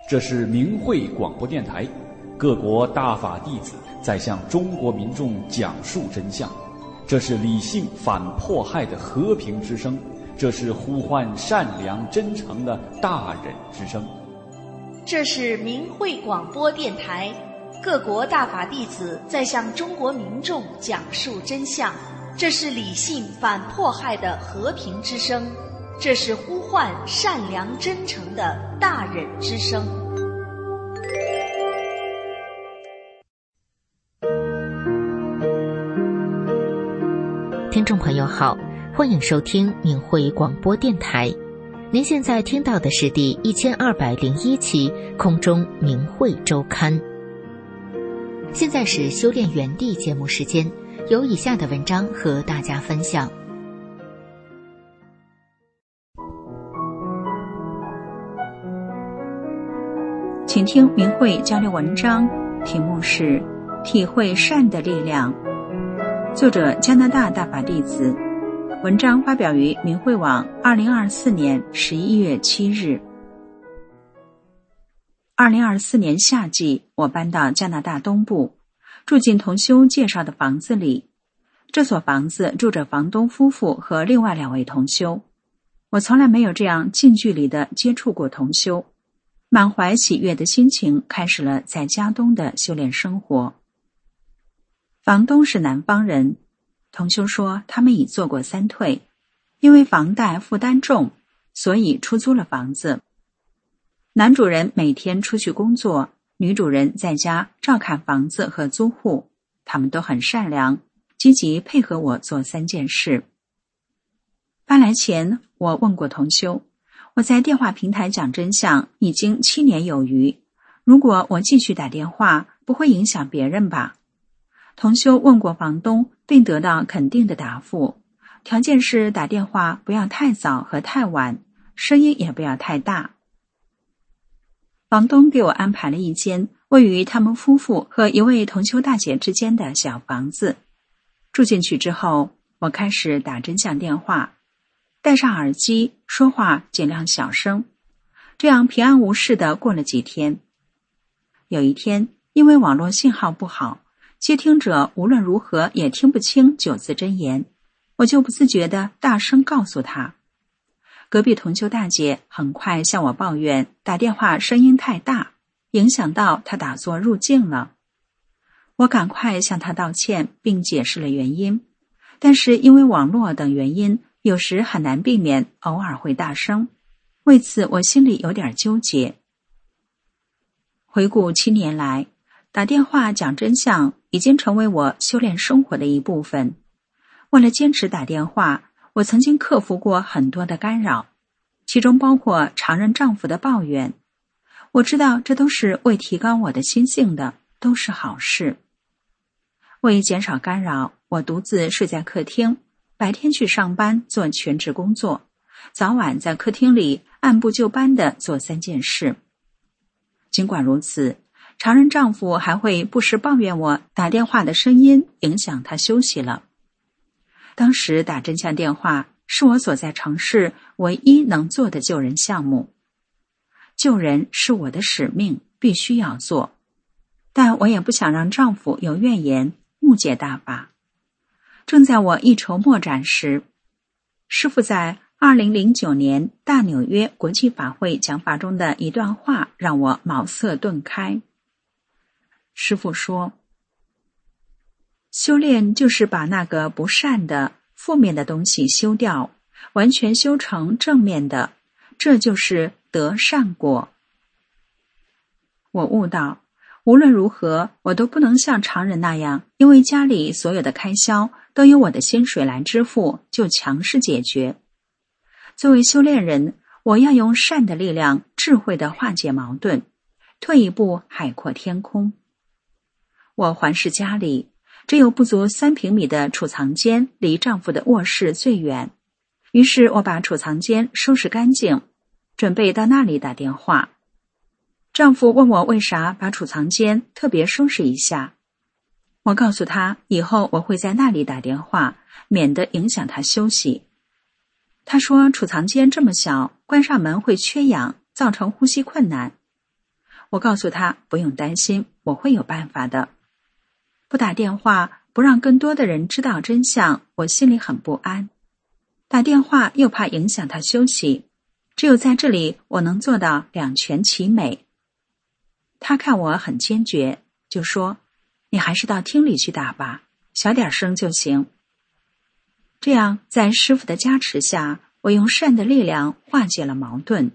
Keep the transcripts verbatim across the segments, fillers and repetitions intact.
这是明慧广播电台，各国大法弟子在向中国民众讲述真相。这是理性反迫害的和平之声，这是呼唤善良真诚的大忍之声。 这是明慧广播电台，各国大法弟子在向中国民众讲述真相。这是理性反迫害的和平之声，这是呼唤善良真诚的大忍之声。 听众朋友好，欢迎收听明慧广播电台。您现在听到的是第一千二百零一期空中明慧周刊。现在是修炼园地节目时间，有以下的文章和大家分享。 请听明慧交流文章，题目是体会善的力量，作者加拿大大法弟子，文章发表于明慧网二零二四年十一月七日。二零二四年夏季，我搬到加拿大东部，住进同修介绍的房子里。这所房子住着房东夫妇和另外两位同修。我从来没有这样近距离地接触过同修，满怀喜悦的心情开始了在家东的修炼生活。房东是南方人，同修说他们已做过三退，因为房贷负担重，所以出租了房子。男主人每天出去工作，女主人在家照看房子和租户，他们都很善良，积极配合我做三件事。搬来前，我问过同修，我在电话平台讲真相已经七年有余，如果我继续打电话，不会影响别人吧？同修问过房东，并得到肯定的答复，条件是打电话不要太早和太晚，声音也不要太大。房东给我安排了一间位于他们夫妇和一位同修大姐之间的小房子。住进去之后，我开始打真相电话，戴上耳机，说话尽量小声，这样平安无事地过了几天。有一天，因为网络信号不好，接听者无论如何也听不清九字真言，我就不自觉地大声告诉他。隔壁同修大姐很快向我抱怨打电话声音太大，影响到她打坐入静了。我赶快向她道歉并解释了原因，但是因为网络等原因，有时很难避免偶尔会大声，为此我心里有点纠结。回顾七年来，打电话讲真相已经成为我修炼生活的一部分。为了坚持打电话，我曾经克服过很多的干扰，其中包括常人丈夫的抱怨。我知道这都是为提高我的心性的，都是好事。为减少干扰，我独自睡在客厅，白天去上班做全职工作，早晚在客厅里按部就班地做三件事。尽管如此，常人丈夫还会不时抱怨我打电话的声音影响他休息了。当时打真相电话是我所在城市唯一能做的救人项目。救人是我的使命，必须要做，但我也不想让丈夫有怨言，误解大法。正在我一筹莫展时，师父在二零零九年大纽约国际法会讲法中的一段话让我茅塞顿开。师父说，修炼就是把那个不善的、负面的东西修掉，完全修成正面的，这就是得善果。我悟到，无论如何，我都不能像常人那样，因为家里所有的开销都由我的薪水来支付，就强势解决。作为修炼人，我要用善的力量，智慧地化解矛盾，退一步海阔天空。我环视家里，只有不足三平米的储藏间离丈夫的卧室最远，于是我把储藏间收拾干净，准备到那里打电话。丈夫问我为啥把储藏间特别收拾一下，我告诉他以后我会在那里打电话，免得影响他休息。他说储藏间这么小，关上门会缺氧，造成呼吸困难。 我告诉他不用担心，我会有办法的。不打电话，不让更多的人知道真相，我心里很不安。打电话又怕影响他休息，只有在这里我能做到两全其美。他看我很坚决，就说：你还是到厅里去打吧，小点声就行。这样，在师父的加持下，我用善的力量化解了矛盾。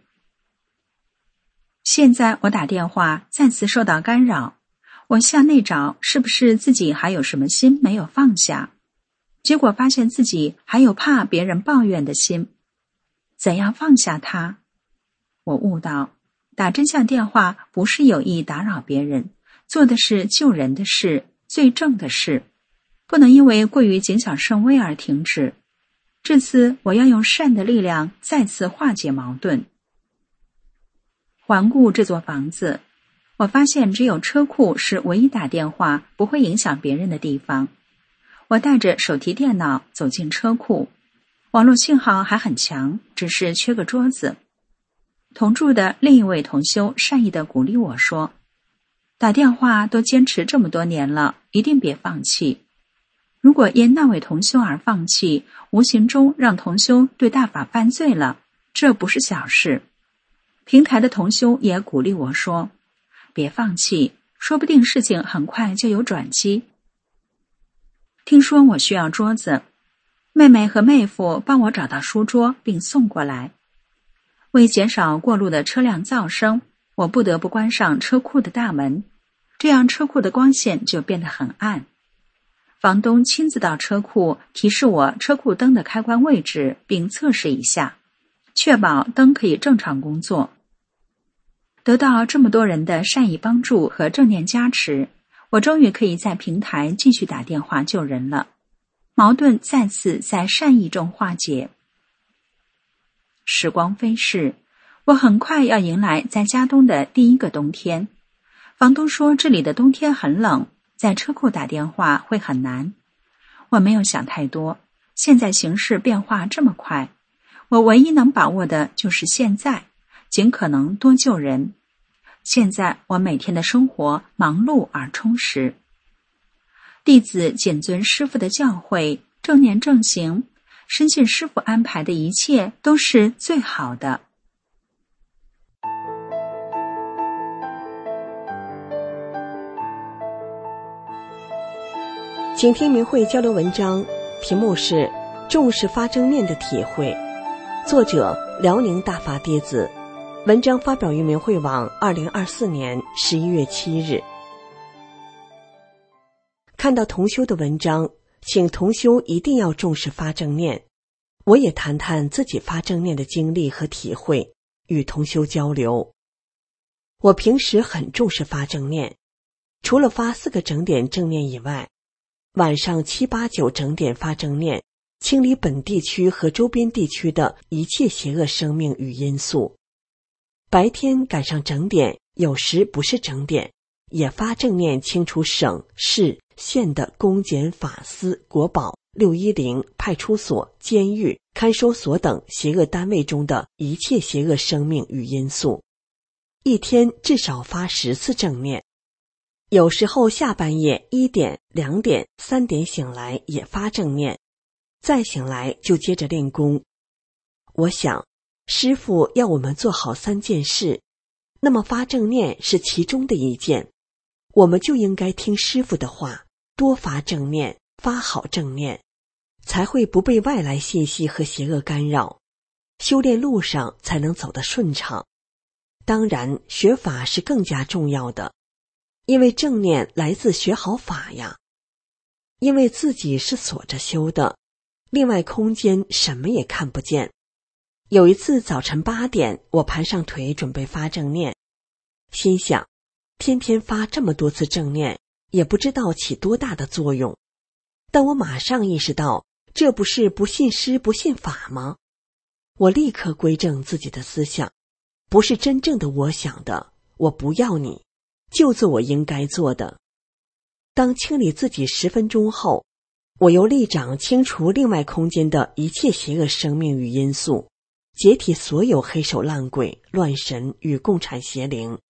现在我打电话再次受到干扰，我向内找是不是自己还有什么心没有放下，结果发现自己还有怕别人抱怨的心。怎样放下它？我悟到，打真相电话不是有意打扰别人，做的是救人的事，最正的事，不能因为过于谨小慎微而停止。这次我要用善的力量再次化解矛盾。环顾这座房子，我发现只有车库是唯一打电话不会影响别人的地方。我带着手提电脑走进车库，网络信号还很强，只是缺个桌子。同住的另一位同修善意地鼓励我说：打电话都坚持这么多年了，一定别放弃。如果因那位同修而放弃，无形中让同修对大法犯罪了，这不是小事。平台的同修也鼓励我说：别放弃，说不定事情很快就有转机。听说我需要桌子，妹妹和妹夫帮我找到书桌并送过来。为减少过路的车辆噪声，我不得不关上车库的大门，这样车库的光线就变得很暗。房东亲自到车库提示我车库灯的开关位置，并测试一下，确保灯可以正常工作。得到这么多人的善意帮助和正念加持，我终于可以在平台继续打电话救人了，矛盾再次在善意中化解。时光飞逝，我很快要迎来在家东的第一个冬天。房东说这里的冬天很冷，在车库打电话会很难。我没有想太多，现在形势变化这么快，我唯一能把握的就是现在，尽可能多救人。现在我每天的生活忙碌而充实。弟子谨遵师父的教诲，正念正行，深信师父安排的一切都是最好的。 请听明慧交流文章，题目是重视发正念的体会，作者辽宁大法弟子，文章发表于明慧网二零二四年十一月七日。看到同修的文章，请同修一定要重视发正念。我也谈谈自己发正念的经历和体会，与同修交流。我平时很重视发正念，除了发四个整点正念以外，晚上七八九整点发正念，清理本地区和周边地区的一切邪恶生命与因素。白天赶上整点，有时不是整点，也发正念清除省、市、县的公检、法司、国保、六一零、派出所、监狱、看守所等邪恶单位中的一切邪恶生命与因素。一天至少发十次正念。有时候下半夜一点、两点、三点醒来也发正念，再醒来就接着练功。我想，师父要我们做好三件事，那么发正念是其中的一件，我们就应该听师父的话，多发正念，发好正念，才会不被外来信息和邪恶干扰，修炼路上才能走得顺畅。当然，学法是更加重要的。因为正念来自学好法呀，因为自己是锁着修的，另外空间什么也看不见。有一次早晨八点，我盘上腿准备发正念，心想，天天发这么多次正念，也不知道起多大的作用。但我马上意识到，这不是不信师不信法吗？我立刻归正自己的思想，不是真正的我想的，我不要你。就做我应该做的。当清理自己十分钟后，我由力掌清除另外空间的一切邪恶生命与因素，解体所有黑手烂鬼、乱神与共产邪灵，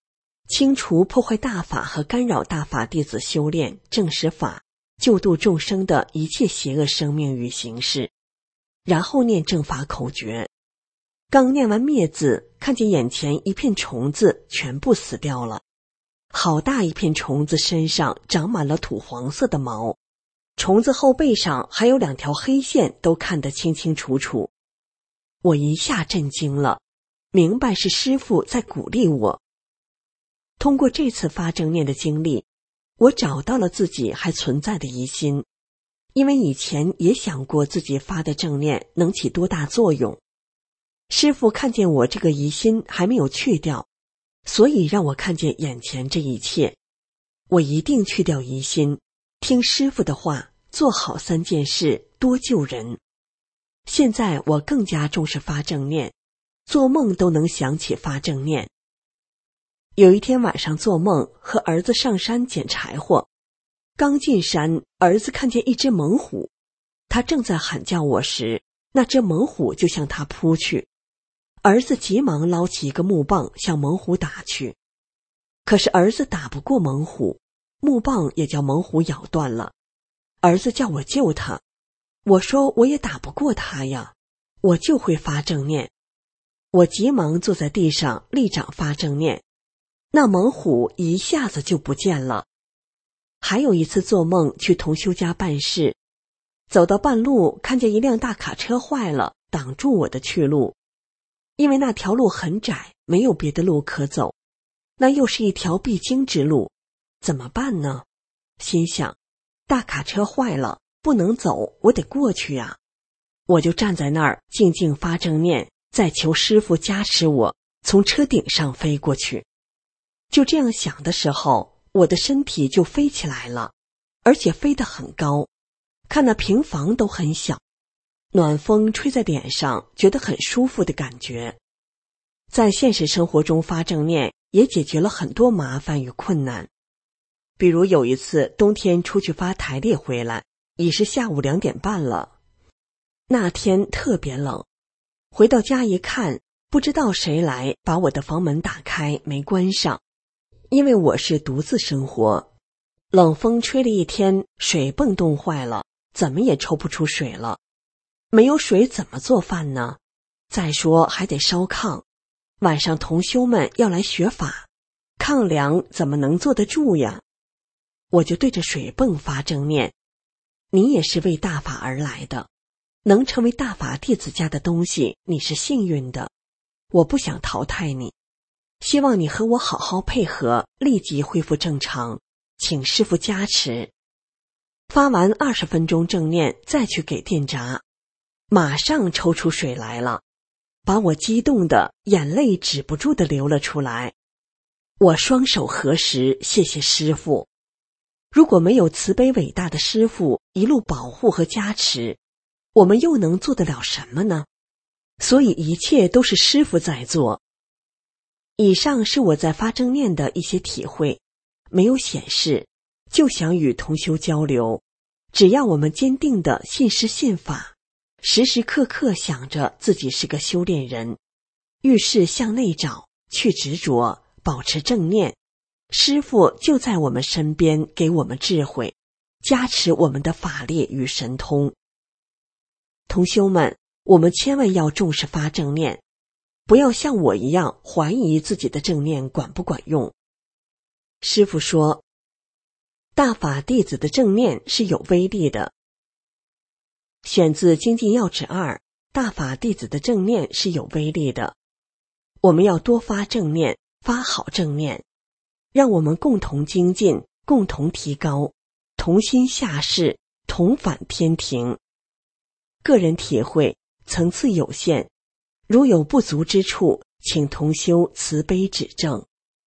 清除破坏大法和干扰大法弟子修炼正实法、救度众生的一切邪恶生命与形式，然后念正法口诀。刚念完灭字，看见眼前一片虫子全部死掉了，好大一片虫子身上长满了土黄色的毛，虫子后背上还有两条黑线，都看得清清楚楚。我一下震惊了，明白是师父在鼓励我。通过这次发正念的经历，我找到了自己还存在的疑心，因为以前也想过自己发的正念能起多大作用。师父看见我这个疑心还没有去掉，所以让我看见眼前这一切。我一定去掉疑心，听师父的话，做好三件事，多救人。现在我更加重视发正念，做梦都能想起发正念。有一天晚上做梦，和儿子上山捡柴火，刚进山，儿子看见一只猛虎，他正在喊叫我时，那只猛虎就向他扑去。儿子急忙捞起一个木棒向猛虎打去，可是儿子打不过猛虎，木棒也叫猛虎咬断了。儿子叫我救他，我说我也打不过他呀，我就会发正念。我急忙坐在地上立掌发正念，那猛虎一下子就不见了。还有一次做梦去同修家办事，走到半路看见一辆大卡车坏了，挡住我的去路。因为那条路很窄，没有别的路可走，那又是一条必经之路，怎么办呢？心想，大卡车坏了，不能走，我得过去呀。我就站在那儿静静发正念，再求师父加持我从车顶上飞过去。就这样想的时候，我的身体就飞起来了，而且飞得很高，看那平房都很小，暖风吹在脸上，觉得很舒服的感觉。在现实生活中发正念也解决了很多麻烦与困难。比如有一次冬天出去发台列回来，已是下午两点半了。那天特别冷，回到家一看，不知道谁来把我的房门打开没关上，因为我是独自生活，冷风吹了一天，水泵冻坏了，怎么也抽不出水了。没有水怎么做饭呢？再说还得烧炕，晚上同修们要来学法，炕凉怎么能坐得住呀？我就对着水泵发正念，你也是为大法而来的，能成为大法弟子家的东西，你是幸运的，我不想淘汰你，希望你和我好好配合，立即恢复正常，请师父加持。发完二十分钟正念，再去给电闸，马上抽出水来了，把我激动的眼泪止不住的流了出来。我双手合十，谢谢师父。如果没有慈悲伟大的师父一路保护和加持，我们又能做得了什么呢？所以一切都是师父在做。以上是我在发正念的一些体会，没有显示，就想与同修交流。只要我们坚定的信师信法，时时刻刻想着自己是个修炼人，遇事向内找，去执着，保持正念，师父就在我们身边，给我们智慧，加持我们的法力与神通。同修们，我们千万要重视发正念，不要像我一样怀疑自己的正念管不管用。师父说，大法弟子的正念是有威力的。选自《精进要旨二》，大法弟子的正念是有威力的。我们要多发正念，发好正念，让我们共同精进，共同提高，同心下士，同返天庭。个人体会层次有限，如有不足之处，请同修慈悲指正。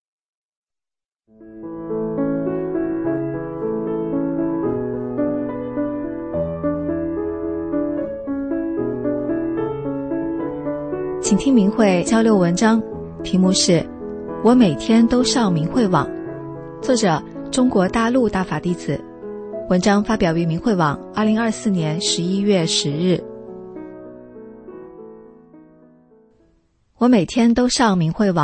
请听明慧交流文章，题目是我每天都上明慧网，作者中国大陆大法弟子，文章发表于明慧网二零二四年十一月十日。我每天都上明慧网，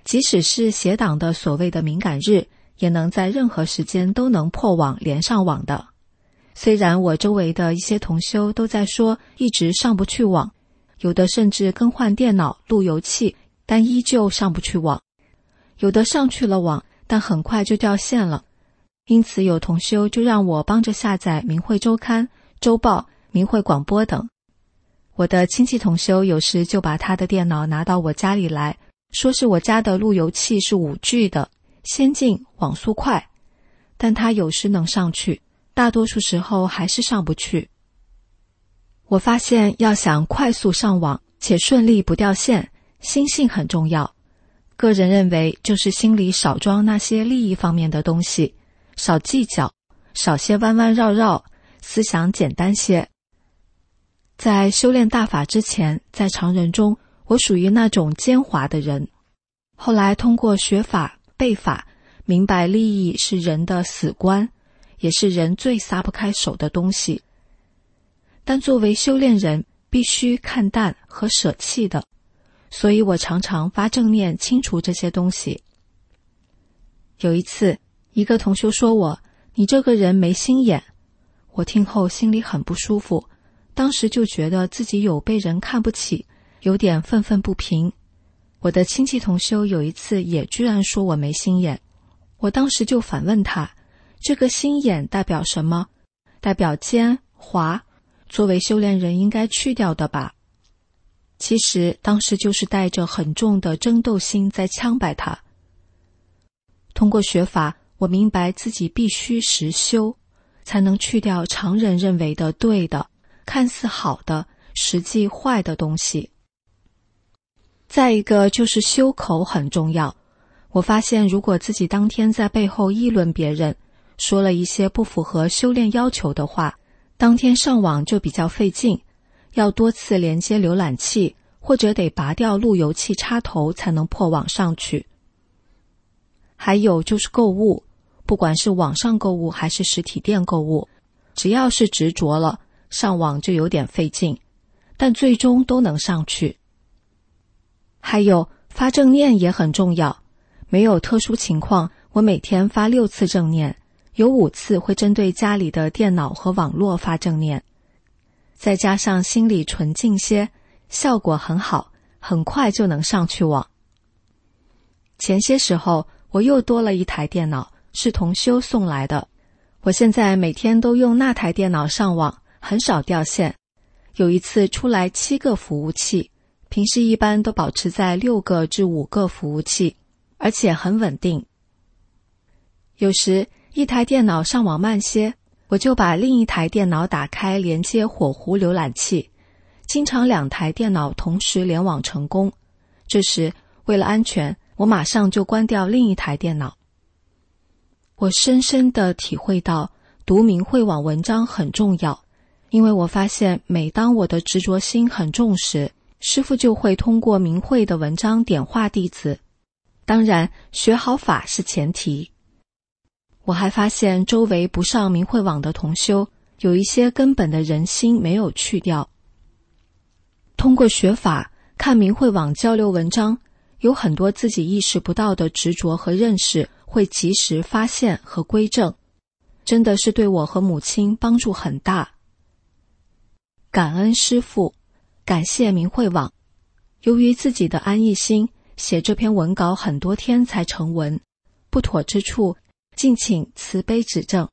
即使是邪党的所谓的敏感日，也能在任何时间都能破网连上网的。虽然我周围的一些同修都在说一直上不去网，有的甚至更换电脑路由器，但依旧上不去网，有的上去了网，但很快就掉线了。因此有同修就让我帮着下载明慧周刊、周报、明慧广播等。我的亲戚同修有时就把他的电脑拿到我家里来，说是我家的路由器是 五 G 的，先进，网速快，但他有时能上去，大多数时候还是上不去。我发现要想快速上网且顺利不掉线，心性很重要。个人认为就是心里少装那些利益方面的东西，少计较，少些弯弯绕绕，思想简单些。在修炼大法之前，在常人中我属于那种奸猾的人，后来通过学法背法，明白利益是人的死关，也是人最撒不开手的东西。但作为修炼人，必须看淡和舍弃的，所以我常常发正念清除这些东西。有一次，一个同修说我，你这个人没心眼。我听后心里很不舒服，当时就觉得自己有被人看不起，有点愤愤不平。我的亲戚同修有一次也居然说我没心眼，我当时就反问他，这个心眼代表什么？代表奸猾，作为修炼人应该去掉的吧。其实当时就是带着很重的争斗心在枪败他。通过学法，我明白自己必须实修，才能去掉常人认为的对的，看似好的，实际坏的东西。再一个就是修口很重要。我发现如果自己当天在背后议论别人，说了一些不符合修炼要求的话，当天上网就比较费劲，要多次连接浏览器，或者得拔掉路由器插头才能破网上去。还有就是购物，不管是网上购物还是实体店购物，只要是执着了，上网就有点费劲，但最终都能上去。还有发正念也很重要，没有特殊情况，我每天发六次正念，有五次会针对家里的电脑和网络发正念，再加上心里纯净些，效果很好，很快就能上去网。前些时候我又多了一台电脑，是同修送来的，我现在每天都用那台电脑上网，很少掉线。有一次出来七个服务器，平时一般都保持在六个至五个服务器，而且很稳定。有时一台电脑上网慢些，我就把另一台电脑打开连接火狐浏览器，经常两台电脑同时联网成功。这时为了安全，我马上就关掉另一台电脑。我深深地体会到读明慧网文章很重要，因为我发现每当我的执着心很重时，师父就会通过明慧的文章点化弟子。当然学好法是前提。我还发现周围不上明慧网的同修，有一些根本的人心没有去掉。通过学法看明慧网交流文章，有很多自己意识不到的执着和认识会及时发现和归正，真的是对我和母亲帮助很大。感恩师父，感谢明慧网。由于自己的安逸心，写这篇文稿很多天才成文，不妥之处敬请慈悲指正。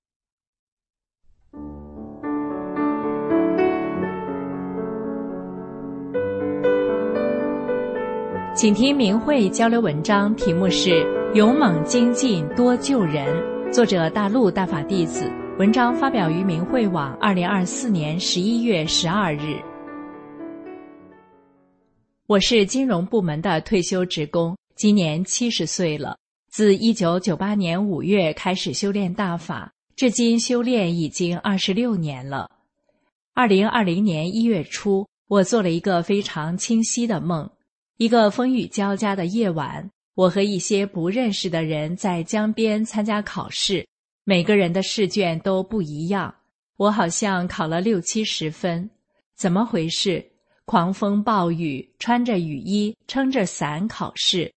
请听明慧交流文章，题目是《勇猛精进多救人》，作者大陆大法弟子，文章发表于明慧网二零二四年十一月十二日。我是金融部门的退休职工，今年七十岁了。自一九九八年五月开始修炼大法，至今修炼已经二十六年了。二零二零年一月初，我做了一个非常清晰的梦。一个风雨交加的夜晚，我和一些不认识的人在江边参加考试，每个人的试卷都不一样，我好像考了六七十分。怎么回事？狂风暴雨，穿着雨衣，撑着伞考试。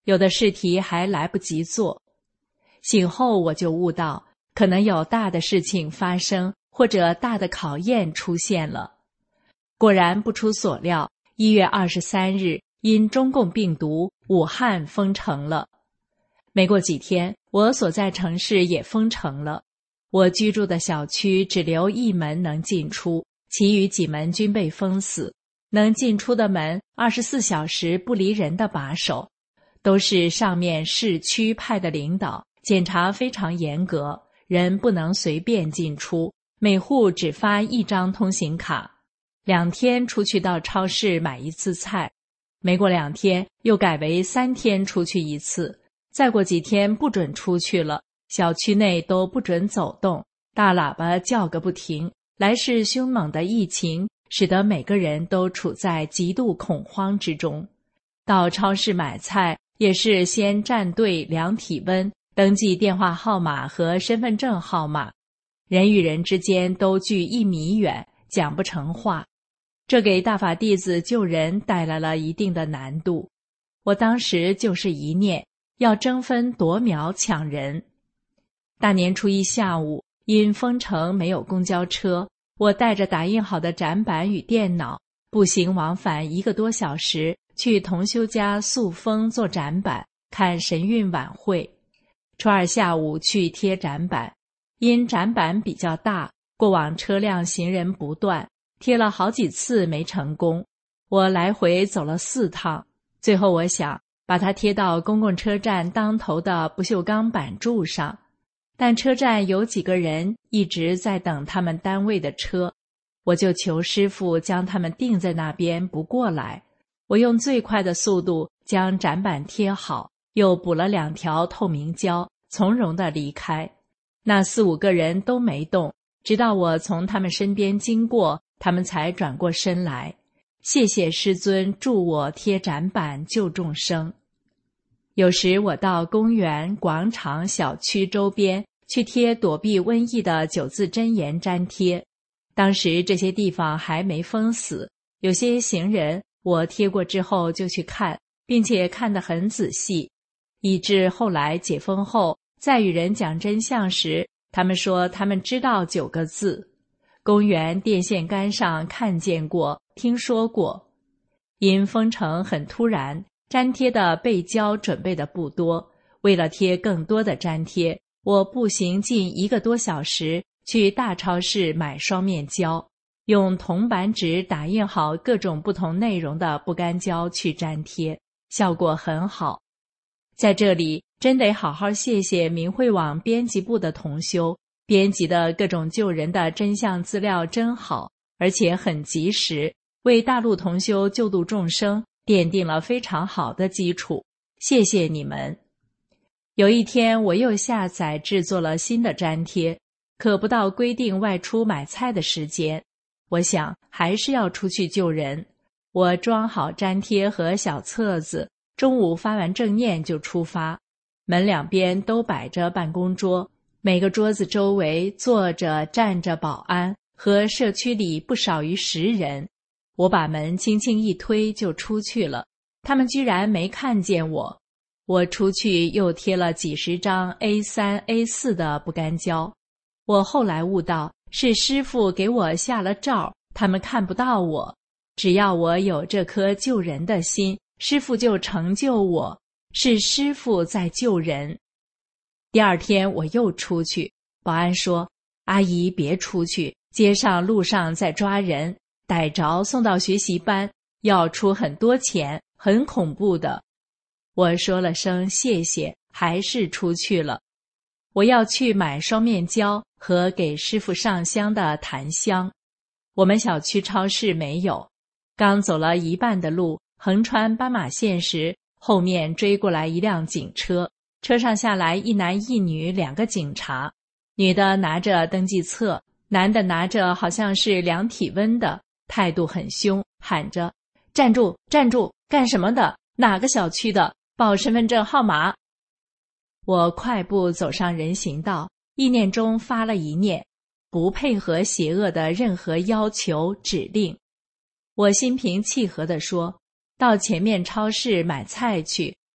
有的试题还来不及做。醒后我就悟到，可能有大的事情发生，或者大的考验出现了。果然不出所料，一月二十三日，因中共病毒，武汉封城了。没过几天，我所在城市也封城了。我居住的小区只留一门能进出，其余几门均被封死。能进出的门二十四小时不离人的把守，都是上面市区派的领导，检查非常严格，人不能随便进出，每户只发一张通行卡。两天出去到超市买一次菜，没过两天又改为三天出去一次，再过几天不准出去了，小区内都不准走动，大喇叭叫个不停。来势凶猛的疫情使得每个人都处在极度恐慌之中。到超市买菜也是先站队量体温，登记电话号码和身份证号码，人与人之间都距一米远，讲不成话。这给大法弟子救人带来了一定的难度。我当时就是一念，要争分夺秒抢人。大年初一下午，因封城没有公交车，我带着打印好的展板与电脑，步行往返一个多小时，去同修家塑封做展板，看神韵晚会。初二下午去贴展板，因展板比较大，过往车辆行人不断，贴了好几次没成功。我来回走了四趟，最后我想把它贴到公共车站当头的不锈钢板柱上。但车站有几个人一直在等他们单位的车，我就求师父将他们定在那边不过来。我用最快的速度将展板贴好，又补了两条透明胶，从容地离开。那四五个人都没动，直到我从他们身边经过，他们才转过身来。谢谢师尊助我贴展板救众生。有时我到公园、广场、小区周边去贴躲避瘟疫的九字真言粘贴，当时这些地方还没封死，有些行人我贴过之后就去看，并且看得很仔细，以致后来解封后再与人讲真相时，他们说他们知道九个字。公园电线杆上看见过，听说过。因封城很突然，粘贴的背胶准备的不多，为了贴更多的粘贴，我步行近一个多小时去大超市买双面胶，用铜板纸打印好各种不同内容的不干胶去粘贴，效果很好。在这里真得好好谢谢明慧网编辑部的同修，编辑的各种救人的真相资料真好，而且很及时，为大陆同修救度众生奠定了非常好的基础，谢谢你们。有一天我又下载制作了新的粘贴，可不到规定外出买菜的时间，我想还是要出去救人。我装好粘贴和小册子，中午发完正念就出发。门两边都摆着办公桌，每个桌子周围坐着站着保安和社区里不少于十人。我把门轻轻一推就出去了，他们居然没看见我。我出去又贴了几十张 A 三 A 四 的不干胶。我后来悟到，是师父给我下了罩，他们看不到我。只要我有这颗救人的心，师父就成就我，是师父在救人。第二天我又出去，保安说：“阿姨别出去，街上路上在抓人，逮着送到学习班，要出很多钱，很恐怖的。”我说了声谢谢，还是出去了。我要去买双面胶和给师父上香的檀香，我们小区超市没有。刚走了一半的路，横穿斑马线时，后面追过来一辆警车，车上下来一男一女两个警察，女的拿着登记册，男的拿着好像是量体温的，态度很凶，喊着：“站住，站住，干什么的？哪个小区的？报身份证号码。”我快步走上人行道，意念中发了一念，不配合邪恶的任何要求指令。我心平气和地说：“到前面超市买菜去，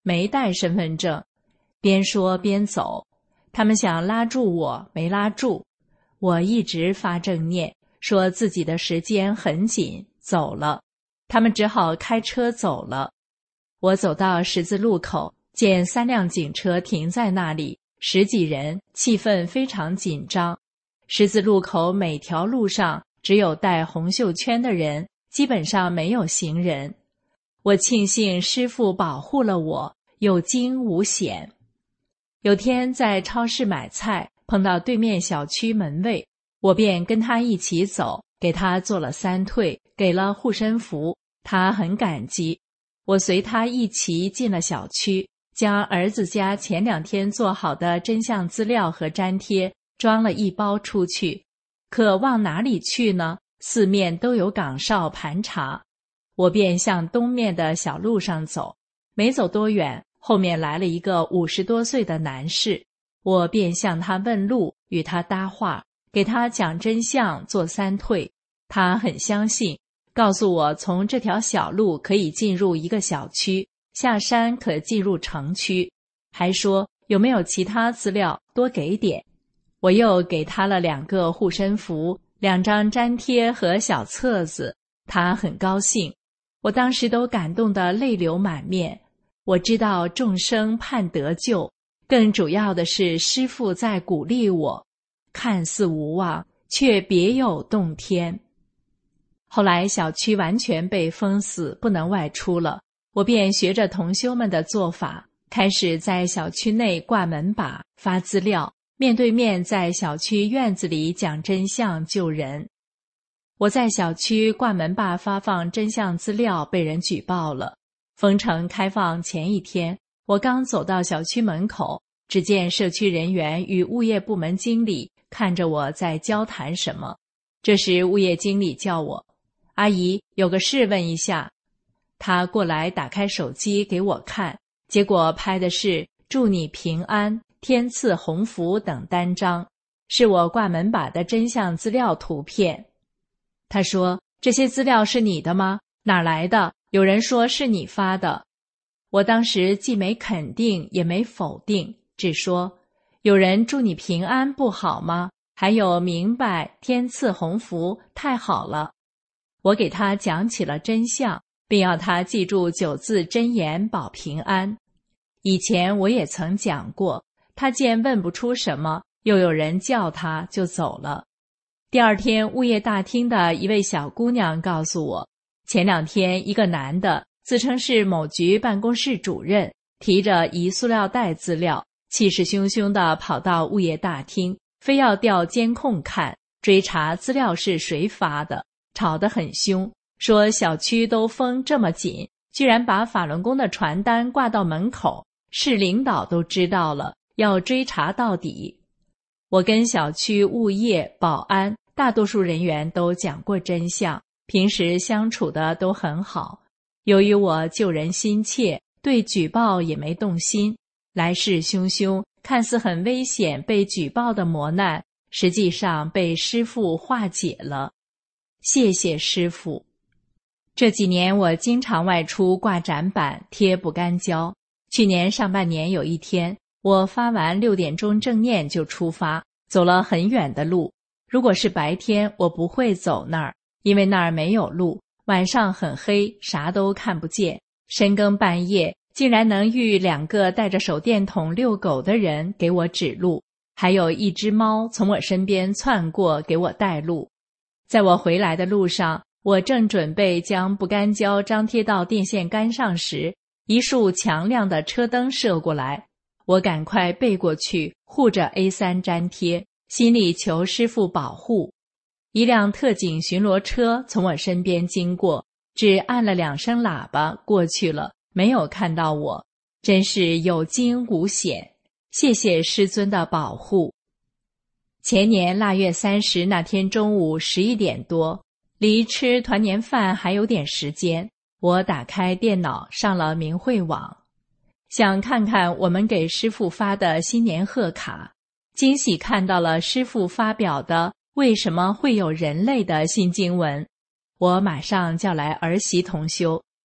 没带身份证。边说边走，他们想拉住我，没拉住。我一直发正念，说自己的时间很紧，走了。他们只好开车走了。我走到十字路口，见三辆警车停在那里，十几人，气氛非常紧张。十字路口每条路上只有戴红袖圈的人，基本上没有行人。我庆幸师父保护了我，有惊无险。有天在超市买菜，碰到对面小区门卫，我便跟他一起走，给他做了三退，给了护身符，他很感激。我随他一起进了小区，将儿子家前两天做好的真相资料和粘贴装了一包出去。可往哪里去呢？四面都有岗哨盘查。我便向东面的小路上走，没走多远，后面来了一个五十多岁的男士，我便向他问路，与他搭话，给他讲真相，做三退。他很相信，告诉我从这条小路可以进入一个小区，下山可进入城区，还说有没有其他资料多给点。我又给他了两个护身符，两张粘贴和小册子，他很高兴。我当时都感动得泪流满面。我知道众生盼得救，更主要的是师父在鼓励我，看似无望，却别有洞天。后来小区完全被封死，不能外出了，我便学着同修们的做法，开始在小区内挂门把，发资料，面对面在小区院子里讲真相救人。我在小区挂门把发放真相资料，被人举报了。封城开放前一天，我刚走到小区门口，只见社区人员与物业部门经理看着我在交谈什么。这时物业经理叫我，阿姨，有个事问一下。他过来打开手机给我看，结果拍的是祝你平安、天赐鸿福等单张，是我挂门把的真相资料图片。他说，这些资料是你的吗？哪来的？有人说是你发的。我当时既没肯定也没否定，只说有人祝你平安不好吗？还有明白天赐鸿福，太好了。我给他讲起了真相，并要他记住九字真言保平安。以前我也曾讲过，他见问不出什么，又有人叫他，就走了。第二天物业大厅的一位小姑娘告诉我，前两天一个男的自称是某局办公室主任，提着一塑料袋资料，气势汹汹地跑到物业大厅，非要调监控看，追查资料是谁发的，吵得很凶，说小区都封这么紧，居然把法轮功的传单挂到门口，市领导都知道了，要追查到底。我跟小区物业、保安大多数人员都讲过真相，平时相处的都很好。由于我救人心切，对举报也没动心，来势汹汹，看似很危险被举报的磨难，实际上被师父化解了。谢谢师父。这几年我经常外出挂展板、贴不干胶。去年上半年有一天，我发完六点钟正念就出发，走了很远的路。如果是白天，我不会走那儿，因为那儿没有路，晚上很黑，啥都看不见。深更半夜，竟然能遇两个带着手电筒遛狗的人给我指路，还有一只猫从我身边窜过给我带路。在我回来的路上，我正准备将不干胶张贴到电线杆上时，一束强亮的车灯射过来，我赶快背过去，护着 A 三 粘贴，心里求师父保护。一辆特警巡逻车从我身边经过，只按了两声喇叭过去了，没有看到我，真是有惊无险。谢谢师尊的保护。前年腊月三十那天中午十一点多，离吃团年饭还有点时间，我打开电脑上了明慧网，想看看我们给师父发的新年贺卡，惊喜看到了师父发表的为什么会有人类的新经文。我马上叫来儿媳同修，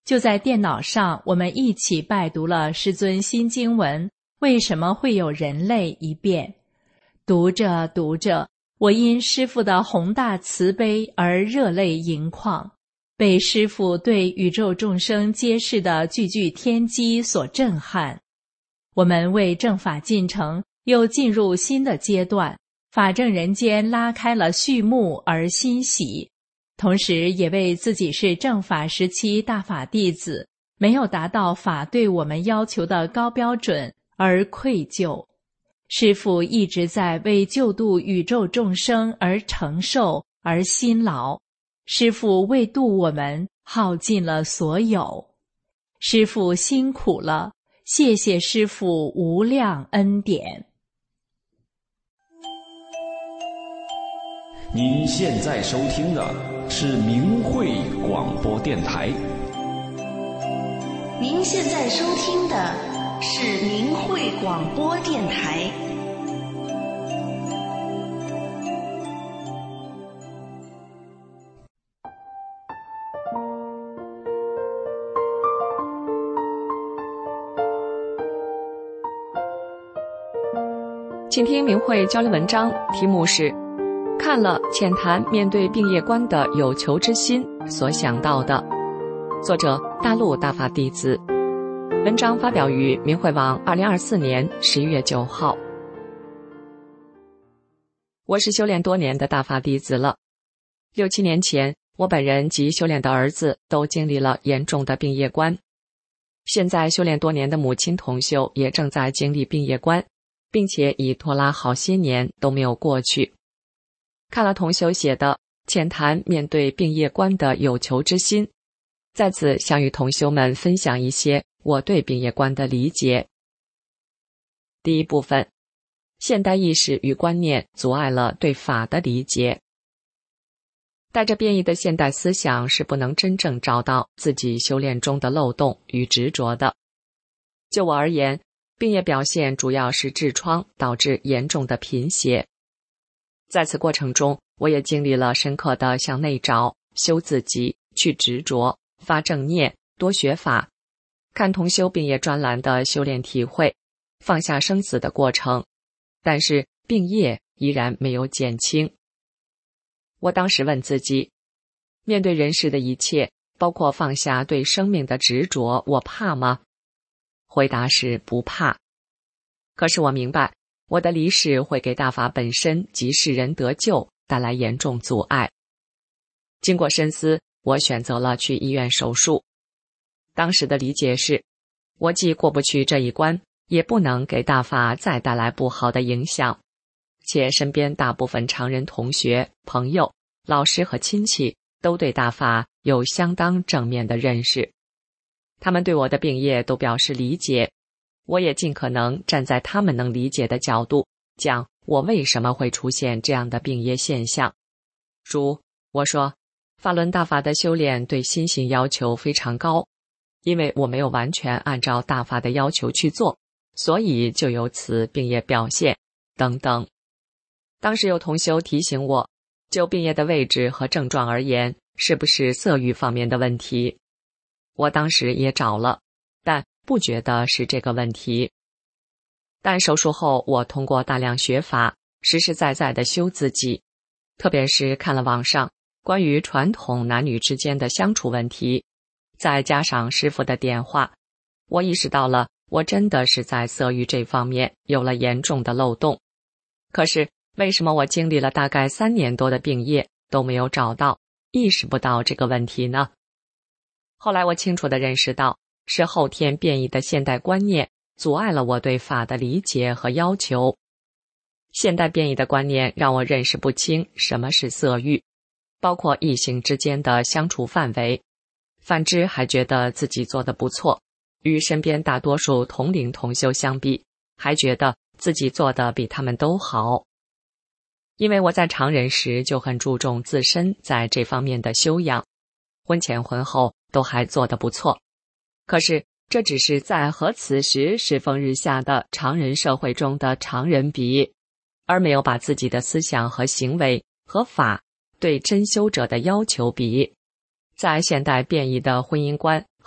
就在电脑上，我们一起拜读了师尊新经文为什么会有人类一遍。读着读着，我因师父的宏大慈悲而热泪盈眶，被师父对宇宙众生揭示的句句天机所震撼。我们为正法进程又进入新的阶段，法正人间拉开了序幕而欣喜，同时也为自己是正法时期大法弟子，没有达到法对我们要求的高标准而愧疚。师父一直在为救度宇宙众生而承受而辛劳，师父为度我们耗尽了所有。师父辛苦了，谢谢师父无量恩典。 您现在收听的是明慧广播电台。 您现在收听的是明慧广播电台。 请听明慧交流文章，题目是看了浅谈面对病业观的有求之心所想到的，作者大陆大法弟子。文章发表于明慧网二零二四年十一月九号。我是修炼多年的大法弟子了。六七年前，我本人及修炼的儿子都经历了严重的病业观。现在修炼多年的母亲同修也正在经历病业观，并且已拖拉好些年都没有过去。看了同修写的浅谈面对病业观的有求之心，在此想与同修们分享一些我对病业观的理解。第一部分，现代意识与观念阻碍了对法的理解。带着变异的现代思想是不能真正找到自己修炼中的漏洞与执着的。就我而言，病业表现主要是痔疮导致严重的贫血。在此过程中，我也经历了深刻的向内找、修自己、去执着、发正念、多学法，看同修病业专栏的修炼体会，放下生死的过程，但是病业依然没有减轻。我当时问自己，面对人世的一切，包括放下对生命的执着，我怕吗？回答是不怕。可是我明白，我的离世会给大法本身及世人得救带来严重阻碍。经过深思，我选择了去医院手术。当时的理解是，我既过不去这一关，也不能给大法再带来不好的影响，且身边大部分常人同学、朋友、老师和亲戚都对大法有相当正面的认识，他们对我的病业都表示理解，我也尽可能站在他们能理解的角度，讲我为什么会出现这样的病业现象。如我说，法轮大法的修炼对心性要求非常高，因为我没有完全按照大法的要求去做，所以就有此病业表现等等。当时有同修提醒我，就病业的位置和症状而言，是不是色欲方面的问题？我当时也找了，但不觉得是这个问题。但手术后，我通过大量学法，实实在在地修自己，特别是看了网上关于传统男女之间的相处问题，再加上师父的点化，我意识到了我真的是在色欲这方面有了严重的漏洞。可是为什么我经历了大概三年多的病业都没有找到、意识不到这个问题呢？后来我清楚地认识到，是后天变异的现代观念阻碍了我对法的理解和要求。现代变异的观念让我认识不清什么是色欲，包括异性之间的相处范围。反之还觉得自己做得不错，与身边大多数同龄同修相比，还觉得自己做得比他们都好。因为我在常人时就很注重自身在这方面的修养，婚前婚后都还做得不错。可是这只是在和此时世风日下的常人社会中的常人比，而没有把自己的思想和行为和法对真修者的要求比。在现代变异的婚姻观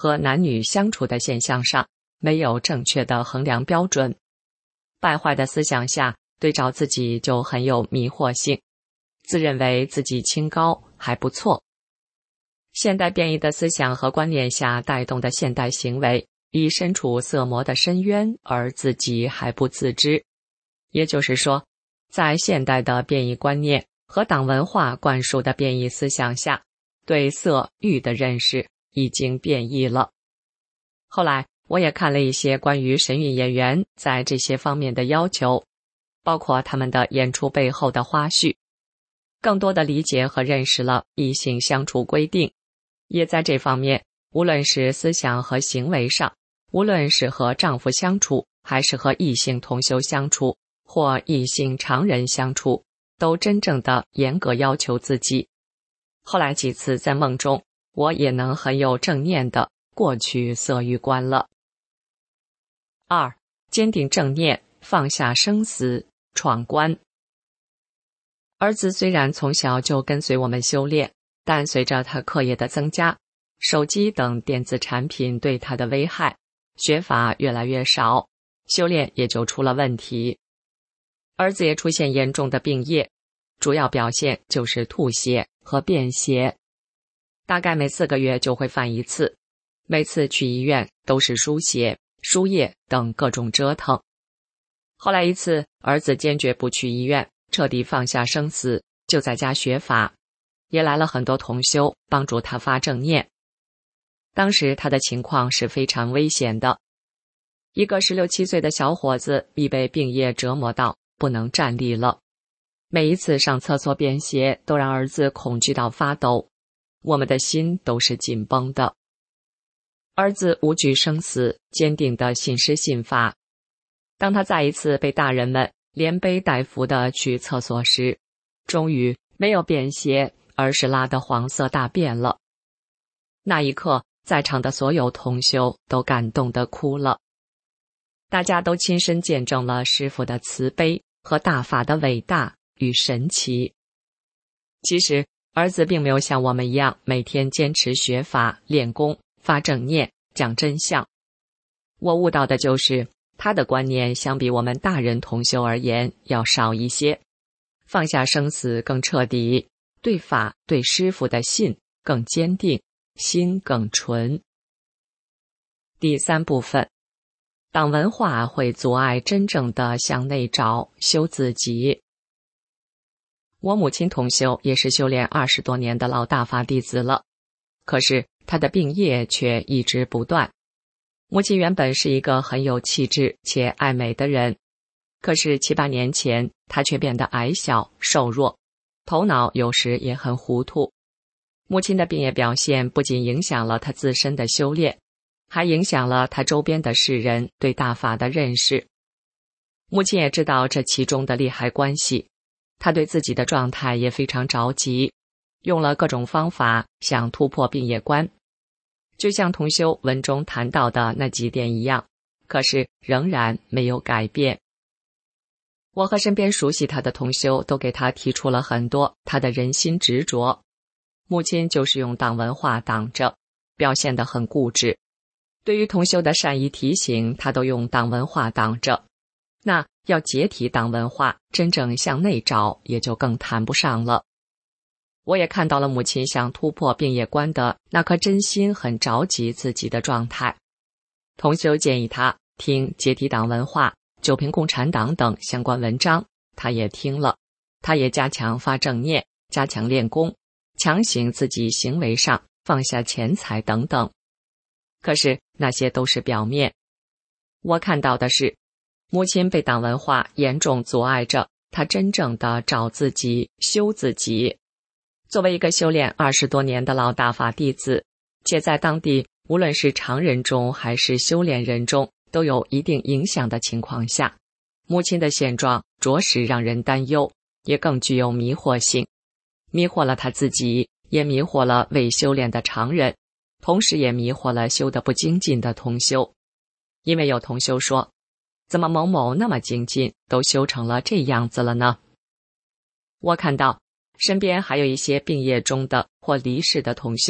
和男女相处的现象上没有正确的衡量标准。败坏的思想下，对照自己就很有迷惑性，自认为自己清高还不错。现代变异的思想和观念下带动的现代行为，已身处色魔的深渊，而自己还不自知。也就是说，在现代的变异观念和党文化灌输的变异思想下，对色欲的认识已经变异了。后来我也看了一些关于神韵演员在这些方面的要求，包括他们的演出背后的花絮，更多的理解和认识了异性相处规定，也在这方面，无论是思想和行为上，无论是和丈夫相处，还是和异性同修相处，或异性常人相处，都真正的严格要求自己。后来几次在梦中，我也能很有正念的过去色欲观了。二、坚定正念，放下生死，闯关。儿子虽然从小就跟随我们修炼，但随着他课业的增加，手机等电子产品对他的危害，学法越来越少，修炼也就出了问题。儿子也出现严重的病业，主要表现就是吐血和便血，大概每四个月就会犯一次，每次去医院都是输血、输液等各种折腾。后来一次，儿子坚决不去医院，彻底放下生死，就在家学法，也来了很多同修帮助他发正念。当时他的情况是非常危险的，一个十六七岁的小伙子已被病业折磨到不能站立了，每一次上厕所便血都让儿子恐惧到发抖，我们的心都是紧绷的。儿子无惧生死，坚定地信师信法。当他再一次被大人们连背带扶地去厕所时，终于没有便血，而是拉的黄色大便了。那一刻，在场的所有同修都感动地哭了，大家都亲身见证了师父的慈悲和大法的伟大与神奇。其实儿子并没有像我们一样每天坚持学法、练功、发正念、讲真相。我悟到的就是他的观念相比我们大人同修而言要少一些，放下生死更彻底，对法对师父的信更坚定，心更纯。第三部分，党文化会阻碍真正的向内找，修自己。我母亲同修也是修炼二十多年的老大法弟子了，可是她的病业却一直不断。母亲原本是一个很有气质且爱美的人，可是七八年前她却变得矮小瘦弱，头脑有时也很糊涂。母亲的病业表现不仅影响了她自身的修炼，还影响了她周边的世人对大法的认识。母亲也知道这其中的利害关系，她对自己的状态也非常着急，用了各种方法想突破病业关，就像同修文中谈到的那几点一样，可是仍然没有改变。我和身边熟悉他的同修都给他提出了很多他的人心执着，母亲就是用党文化挡着，表现得很固执。对于同修的善意提醒，他都用党文化挡着。那要解体党文化，真正向内找，也就更谈不上了。我也看到了母亲想突破病业关的那颗真心很着急自己的状态。同修建议他听解体党文化、九评共产党等相关文章，他也听了，他也加强发正念，加强练功，强行自己行为上放下钱财等等。可是那些都是表面，我看到的是母亲被党文化严重阻碍着她真正的找自己、修自己。作为一个修炼二十多年的老大法弟子，且在当地无论是常人中还是修炼人中都有一定影响的情况下，母亲的现状着实让人担忧，也更具有迷惑性，迷惑了他自己，也迷惑了未修炼的常人，同时也迷惑了修得不精进的同修。因为有同修说，怎么某某那么精进，都修成了这样子了呢？我看到身边还有一些病业中的或离世的同修，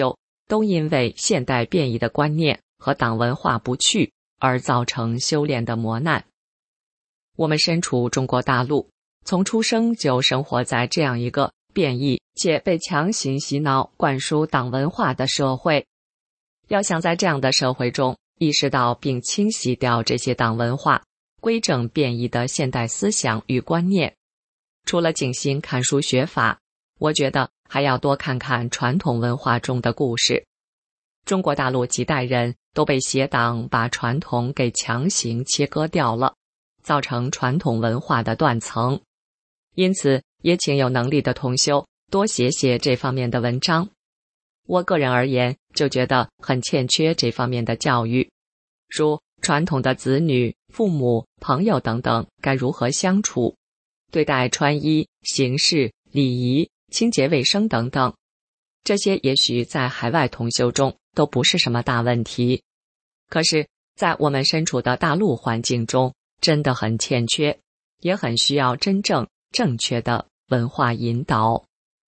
都因为现代变异的观念和党文化不去而造成修炼的磨难。我们身处中国大陆，从出生就生活在这样一个变异且被强行洗脑灌输党文化的社会。要想在这样的社会中意识到并清洗掉这些党文化，规正变异的现代思想与观念，除了静心看书学法，我觉得还要多看看传统文化中的故事。中国大陆几代人都被邪党把传统给强行切割掉了，造成传统文化的断层。因此，也请有能力的同修多写写这方面的文章。我个人而言，就觉得很欠缺这方面的教育，如传统的子女、父母、朋友等等该如何相处，对待穿衣、行事、礼仪、清洁卫生等等，这些也许在海外同修中都不是什么大问题，可是在我们身处的大陆环境中真的很欠缺，也很需要真正正确的文化引导。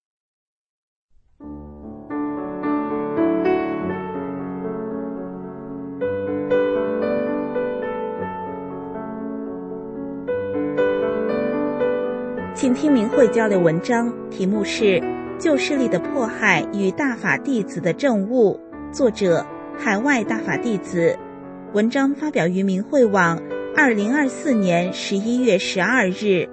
请听明慧交流文章，题目是《旧势力的迫害与大法弟子的证悟》，作者海外大法弟子。文章发表于明慧网二零二四年十一月十二日。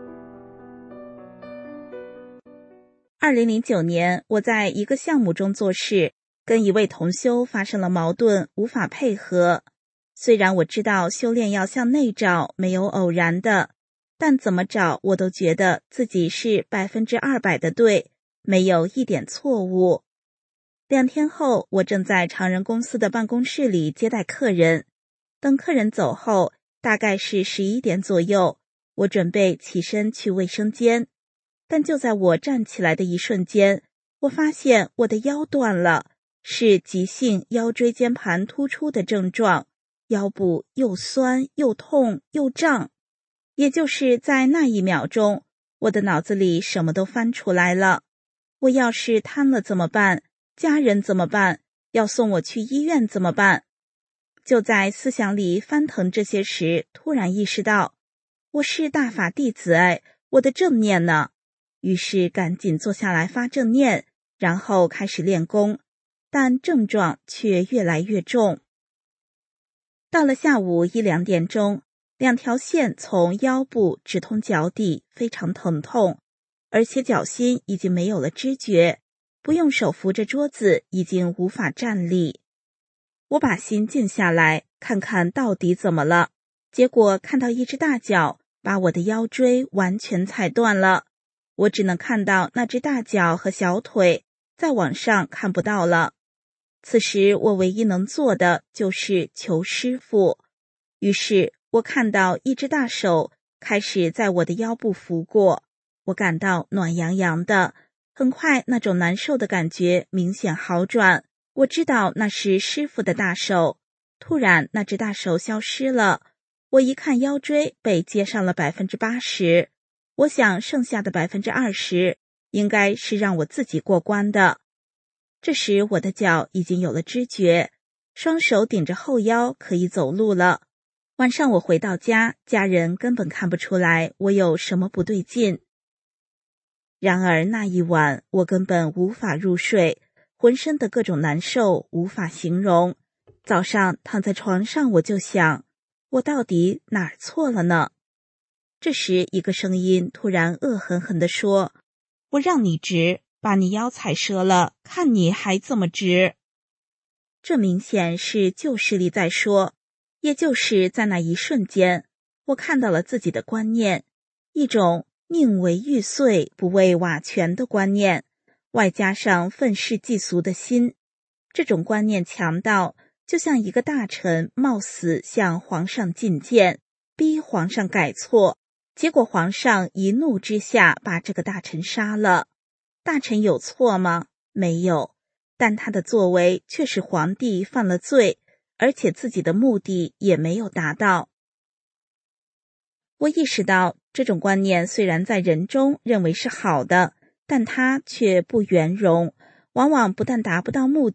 二零零九年，我在一个项目中做事，跟一位同修发生了矛盾，无法配合。虽然我知道修炼要向内找，没有偶然的，但怎么找我都觉得自己是百分之二百的对，没有一点错误。两天后，我正在常人公司的办公室里接待客人，等客人走后，大概是十一点左右，我准备起身去卫生间，但就在我站起来的一瞬间，我发现我的腰断了，是急性腰椎间盘突出的症状，腰部又酸又痛又胀。也就是在那一秒钟，我的脑子里什么都翻出来了。我要是瘫了怎么办？家人怎么办？要送我去医院怎么办？就在思想里翻腾这些时，突然意识到，我是大法弟子哎，我的正念呢？于是赶紧坐下来发正念，然后开始练功，但症状却越来越重。到了下午一两点钟，两条线从腰部直通脚底，非常疼痛，而且脚心已经没有了知觉，不用手扶着桌子已经无法站立。我把心静下来，看看到底怎么了，结果看到一只大脚把我的腰椎完全踩断了，我只能看到那只大脚和小腿，再往上看不到了。此时我唯一能做的就是求师父，于是我看到一只大手开始在我的腰部拂过，我感到暖洋洋的，很快那种难受的感觉明显好转，我知道那是师父的大手。突然那只大手消失了，我一看腰椎被接上了 百分之八十， 我想剩下的 百分之二十 应该是让我自己过关的。这时我的脚已经有了知觉，双手顶着后腰可以走路了。晚上我回到家，家人根本看不出来我有什么不对劲。然而那一晚我根本无法入睡，浑身的各种难受无法形容。早上躺在床上，我就想，我到底哪儿错了呢？这时一个声音突然恶狠狠地说，我让你直，把你腰踩折了，看你还怎么直。这明显是旧势力在说。也就是在那一瞬间，我看到了自己的观念，一种宁为玉碎不为瓦全的观念，外加上愤世嫉俗的心。这种观念强到就像一个大臣冒死向皇上进谏，逼皇上改错，结果皇上一怒之下把这个大臣杀了。大臣有错吗？没有，但他的作为却使皇帝犯了罪，而且自己的目的也没有达到。我意识到这种观念虽然在人中认为是好的，但它却不圆融，往往不但达不到目的，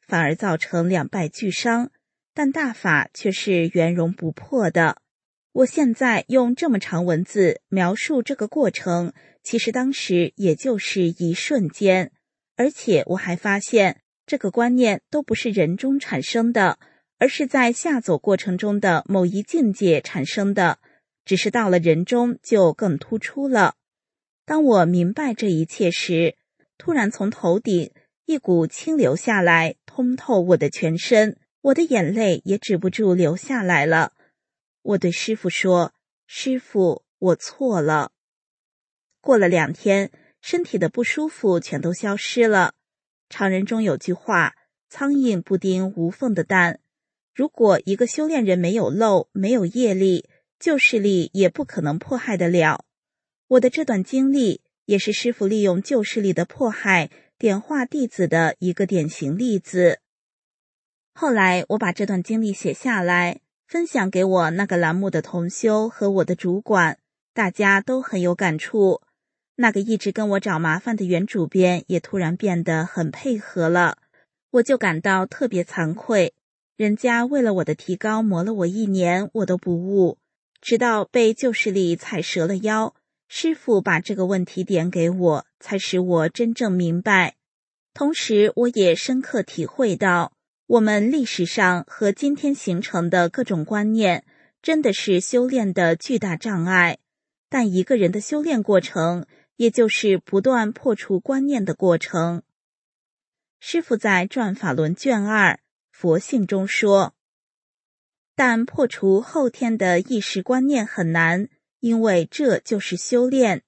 反而造成两败俱伤，但大法却是圆融不破的。我现在用这么长文字描述这个过程，其实当时也就是一瞬间，而且我还发现这个观念都不是人中产生的，而是在下走过程中的某一境界产生的，只是到了人中就更突出了。当我明白这一切时，突然从头顶一股清流下来，通透我的全身，我的眼泪也止不住流下来了。我对师父说，师父，我错了。过了两天，身体的不舒服全都消失了。常人中有句话，苍蝇不叮无缝的蛋。如果一个修炼人没有漏，没有业力，旧势力也不可能迫害得了。我的这段经历也是师父利用旧势力的迫害点化弟子的一个典型例子。后来我把这段经历写下来，分享给我那个栏目的同修和我的主管，大家都很有感触。那个一直跟我找麻烦的原主编也突然变得很配合了，我就感到特别惭愧。人家为了我的提高磨了我一年，我都不悟，直到被旧势力踩折了腰，师父把这个问题点给我，才使我真正明白。同时我也深刻体会到，我们历史上和今天形成的各种观念真的是修炼的巨大障碍，但一个人的修炼过程也就是不断破除观念的过程。师父在转法轮卷二佛性中说，但破除后天的意识观念很难，因为这就是修炼。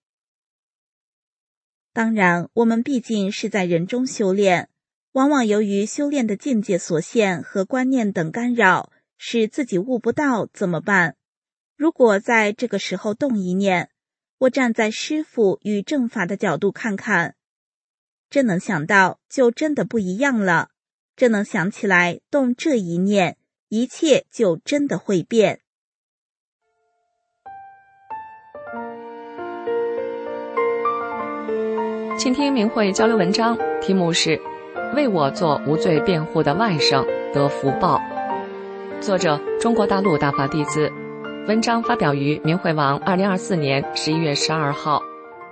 当然，我们毕竟是在人中修炼，往往由于修炼的境界所限和观念等干扰，使自己悟不到怎么办？如果在这个时候动一念，我站在师父与正法的角度看看，真能想到就真的不一样了，真能想起来动这一念，一切就真的会变。 倾听明慧交流文章，题目是为我做无罪辩护的外甥得福报，作者中国大陆大法弟子，文章发表于明慧网二零二四年十一月十二号。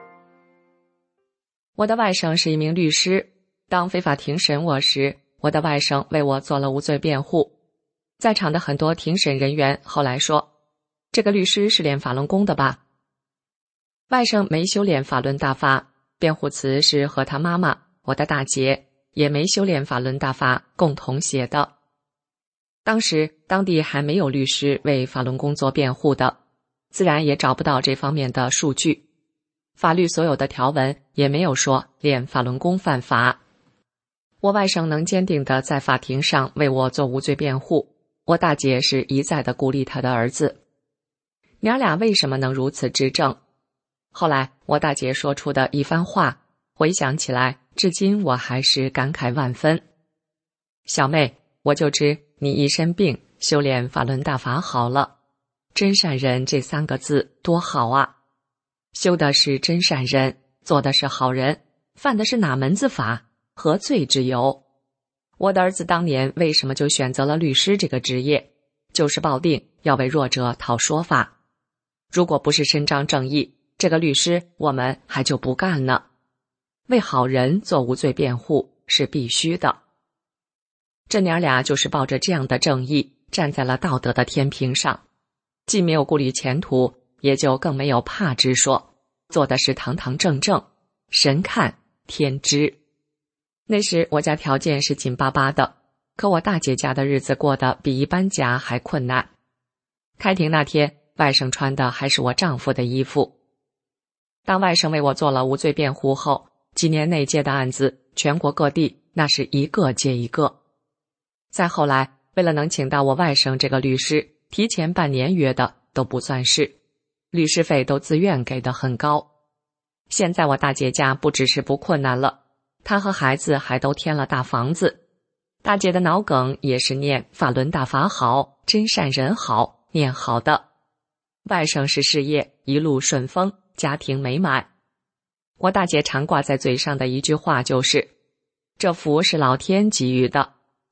我的外甥是一名律师，当非法庭审我时，我的外甥为我做了无罪辩护。在场的很多庭审人员后来说，这个律师是练法轮功的吧？外甥没修炼法轮大法，辩护词是和他妈妈，我的大姐，也没修炼法轮大法共同写的。当时当地还没有律师为法轮功做辩护的，自然也找不到这方面的数据。法律所有的条文也没有说练法轮功犯法。我外甥能坚定地在法庭上为我做无罪辩护，我大姐是一再地鼓励他的儿子。娘俩为什么能如此执政？后来我大姐说出的一番话，回想起来，至今我还是感慨万分。小妹，我就知你一身病，修炼法轮大法好了。真善人这三个字多好啊！修的是真善人，做的是好人，犯的是哪门子法？何罪之有？我的儿子当年为什么就选择了律师这个职业？就是抱定要为弱者讨说法。如果不是伸张正义，这个律师我们还就不干呢。为好人做无罪辩护是必须的。这娘俩就是抱着这样的正义，站在了道德的天平上，既没有顾虑前途，也就更没有怕之说，做的是堂堂正正，神看天知。那时我家条件是紧巴巴的，可我大姐家的日子过得比一般家还困难。开庭那天，外甥穿的还是我丈夫的衣服。当外甥为我做了无罪辩护后，几年内接的案子，全国各地那是一个接一个。再后来，为了能请到我外甥这个律师，提前半年约的都不算事，律师费都自愿给的很高。现在我大姐家不只是不困难了，她和孩子还都添了大房子。大姐的脑梗也是念法轮大法好，真善人好，念好的。外甥是事业一路顺风，家庭美满。我大姐常挂在嘴上的一句话就是，这福是老天给予的，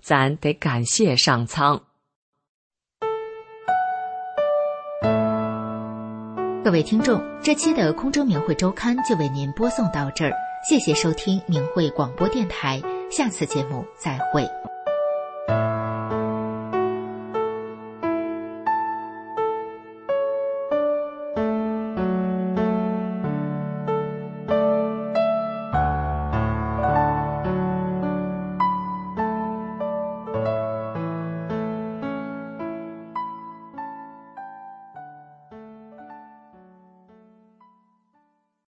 咱得感谢上苍。 各位听众，这期的空中明慧周刊就为您播送到这儿，谢谢收听明慧广播电台，下次节目再会。